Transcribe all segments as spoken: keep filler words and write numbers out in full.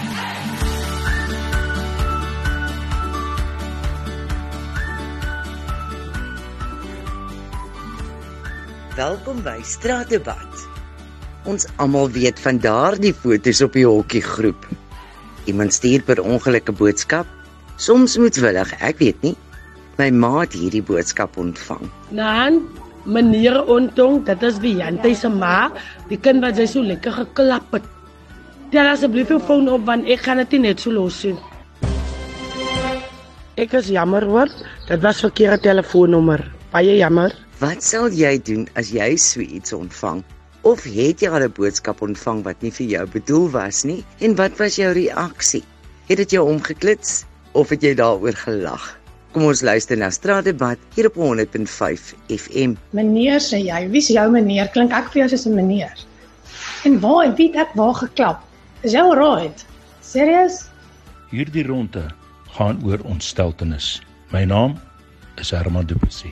Welkom by Straatdebat. Ons almal weet van daardie foto's op die hokkiegroep. Iemand stuur per ongeluk 'n boodskap, soms moedwillig, ek weet nie. My ma het hierdie boodskap ontvang. Nan, meneer Ontong, dit is Viante se ma, die kind wat sy so lekker geklap het. Tel asseblief jou foon op, want ek gaan dit nie net so los sien. Ek is jammer hoor, dit was verkeerde telefoonnommer. Baie jammer. Wat sal jy doen as jy so iets ontvang? Of het jy al 'n boodskap ontvang wat nie vir jou bedoel was nie? En wat was jou reaksie? Het dit jou omgeklits of het jy daaroor gelag? Kom ons luister na Straatdebat hier op honderd punt vyf F M. Meneer, sê jy, wie is jou meneer? Klink ek vir jou soos 'n meneer? En waar, wie het ek waar geklap? Is jy alright? Serious? Hierdie ronde gaan oor ontsteltenis. My naam is Herman Du Plessis.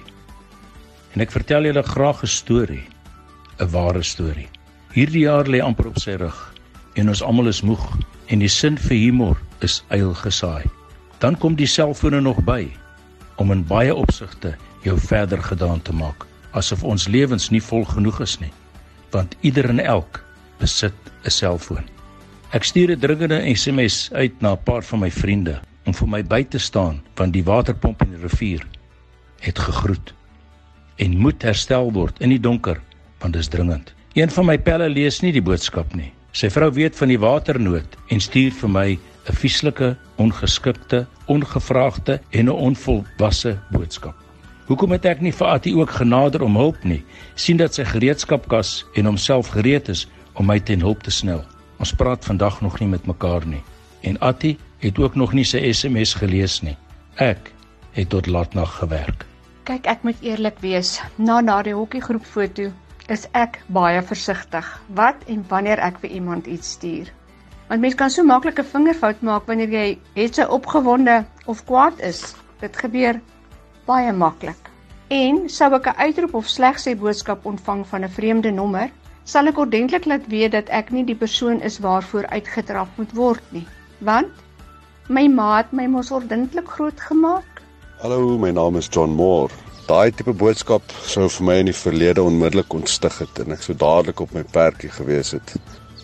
En ek vertel julle graag 'n storie, 'n ware storie. Hierdie jaar lê amper op sy rug en ons almal is moeg en die sin vir humor is yl gesaai. Dan kom die selfone nog by om in baie opsigte jou verder gedaan te maak, asof ons lewens nie vol genoeg is nie, want ieder en elk besit 'n selfoon. Ek stuur 'n dringende S M S uit na 'n paar van my vriende om vir my by te staan, want die waterpomp in die rivier het gegroet en moet herstel word in die donker, want dit is dringend. Een van my pelle lees nie die boodskap nie. Sy vrou weet van die waternood en stuur vir my 'n vieslike, ongeskikte, ongevraagde en 'n onvolwasse boodskap. Hoekom het ek nie vir Attie ook genader om hulp nie? Sien dat sy gereedskapkas en homself gereed is om my ten hulp te snel. Ons praat vandag nog nie met mekaar nie. En Attie het ook nog nie sy S M S gelees nie. Ek het tot laatnag gewerk. Kyk, ek moet eerlik wees, na daardie hokkiegroep foto is ek baie versigtig wat en wanneer ek vir iemand iets stuur. Want mens kan so maklik 'n vingerfout maak wanneer jy het sy opgewonde of kwaad is. Dit gebeur baie maklik. En sou ek 'n uitroep of slegsê boodskap ontvang van 'n vreemde nommer, sal ek ordentlik laat weet dat ek nie die persoon is waarvoor uitgetrap moet word nie. Want my ma het my mos ordentlik groot gemaak. Hallo, my naam is John Moore. Daai tipe boodskap sou vir my in die verlede onmiddellik ontstig het en ek sou dadelik op my perdjie gewees het.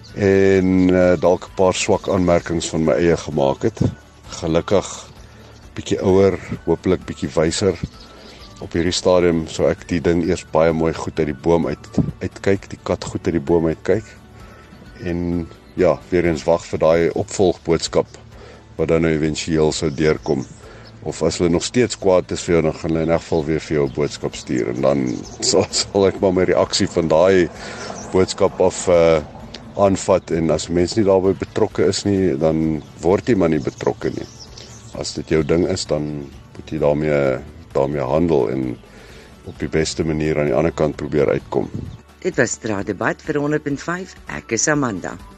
En uh, dalk 'n paar swak aanmerkings van my eie gemaak het. Gelukkig bietjie ouer, hopelik bietjie wyser. Op hierdie stadium sou ek die ding eers baie mooi goed uit die boom uit uitkyk, die kat goed uit die boom uitkyk. En ja, weer eens wag vir daai opvolgboodskap wat dan nou éventueel sou deurkom. Of as hulle nog steeds kwaad is vir jou, dan gaan hulle in elk geval weer vir jou 'n boodskap stuur. En dan sal, sal ek maar my reaksie van daai boodskap af uh, aanvat. En as mens nie daarbey betrokke is nie, dan word jy maar nie betrokke nie. As dit jou ding is, dan moet jy daarmee, daarmee handel en op die beste manier aan die ander kant probeer uitkom. Dit was Straatdebat vir honderd punt vyf. Ek is Amanda.